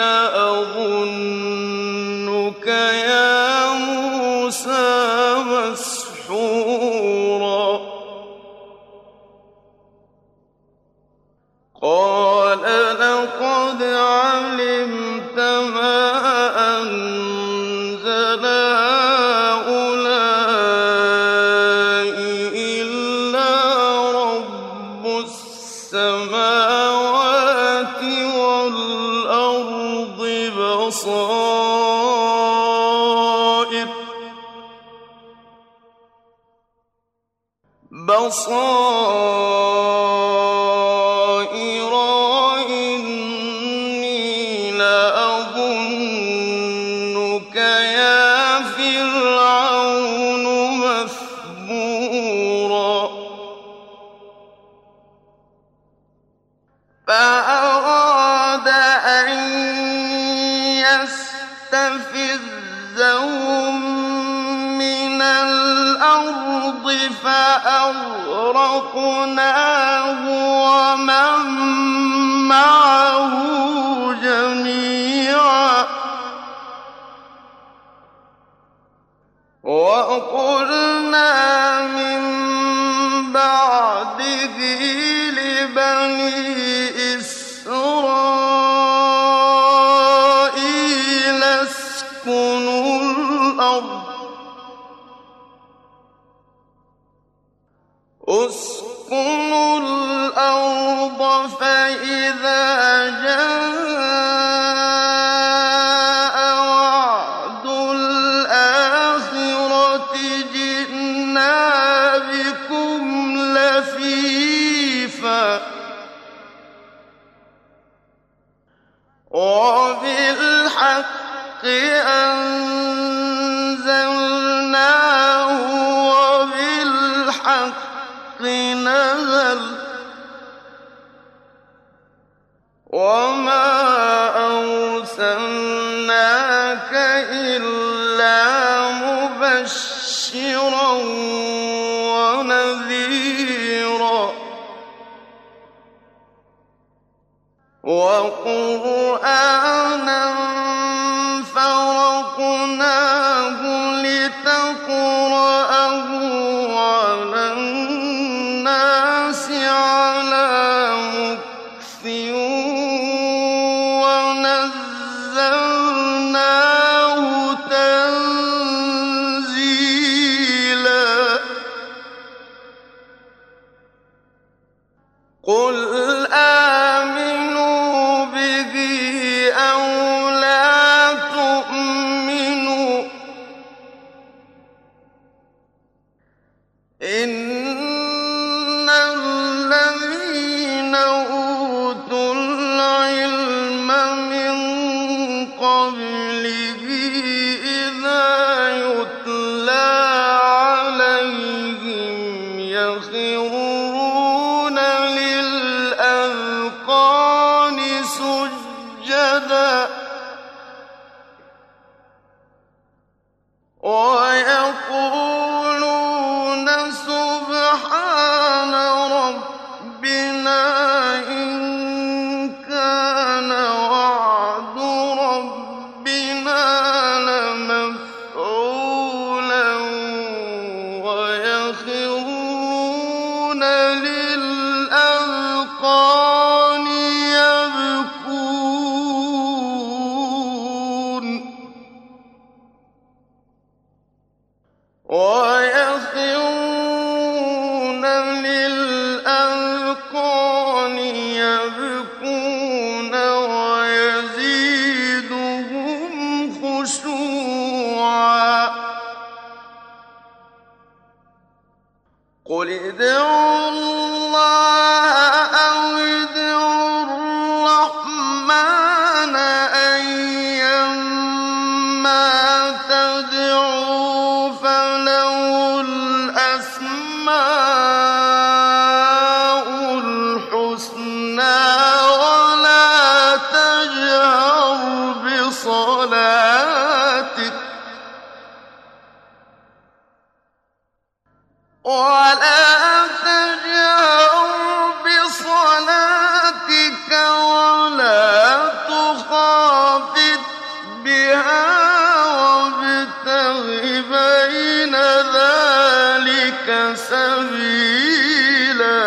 لَأَظُنُّكَ يَا مُوسَىٰ مَسْحُورًا. قَالَ لَقَدْ عَلِمْتَ مَا أَنزَلَ هَٰؤُلَاءِ إِلَّا رَبُّ السَّمَاوَاتِ وَالْأَرْضِ بَصَائِرَ بَصَائِرَ وَإِنِّي لَأَظُنُّكَ يَا فِرْعَوْنُ مَثْبُورًا. فَأَرَادَ أَن يَسْتَفِزَّهُم مِّنَ الْأَرْضِ فَأَغْرَقْنَاهُ وَمَن مَّعَهُ جَمِيعًا. وَقُلْنَا مِن بَعْدِهِ لِبَنِي إِسْرَائِيلَ اسْكُنُوا الْأَرْضَ اسْكُنُوا الْأَرْضَ فَإِذَا جَاءَ وَعْدُ الْآخِرَةِ جِئْنَا بِكُمْ لَفِيفًا. وَبِالْحَقِّ أَنزَلْنَاهُ وَبِالْحَقِّ نَزَلَ وَمَا أَرْسَلْنَاكَ إِلَّا مُبَشِّرًا وَنَذِيرًا وَقُرْآنًا فَرَقْنَاهُ لِتَقْرَأَهُ عَلَى النَّاسِ عَلَىٰ مُكْثٍ وَنَزَّلْنَاهُ تَنزِيلًا. قُلْ آمِنُوا بِهِ أَوْ لَا تُؤْمِنُوا ۚ إِنَّ الَّذِينَ أُوتُوا الْعِلْمَ مِن قَبْلِهِ إِذَا يُتْلَىٰ عَلَيْهِمْ يَخِرُّونَ لِلْأَذْقَانِ سُجَّدًا وَيَقُولُونَ سُبْحَانَ رَبِّنَا إِن كَانَ وَعْدُ رَبِّنَا لَمَفْعُولًا لِلْأَذْقَانِ يَبْكُونَ وَيَخِرُّونَ لِلْأَذْقَانِ يَبْكُونَ وَيَزِيدُهُمْ خُشُوعًا ۩ قُلِ ادْعُوا اللَّهَ أَوِ ادْعُوا الرَّحْمَٰنَ أَيًّا مَّا تَدْعُوا فَلَهُ الْأَسْمَاءُ الْحُسْنَىٰ ۚ وَلَا تَجْهَرْ بِصَلَاتِكَ وَلَا تُخَافِتْ بِهَا وَابْتَغِ بَيْنَ ذَٰلِكَ سَبِيلًا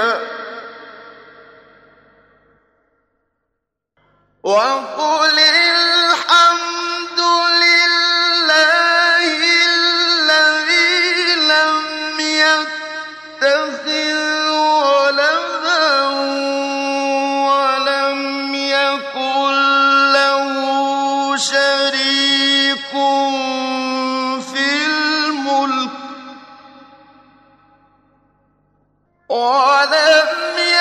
وَقُلِ الْحَمْدُ لِلَّهِ الَّذِي لَمْ يَتَّخِذْ وَلَدًا وَلَمْ يَكُن لَّهُ شَرِيكٌ فِي الْمُلْكِ وَلَمْ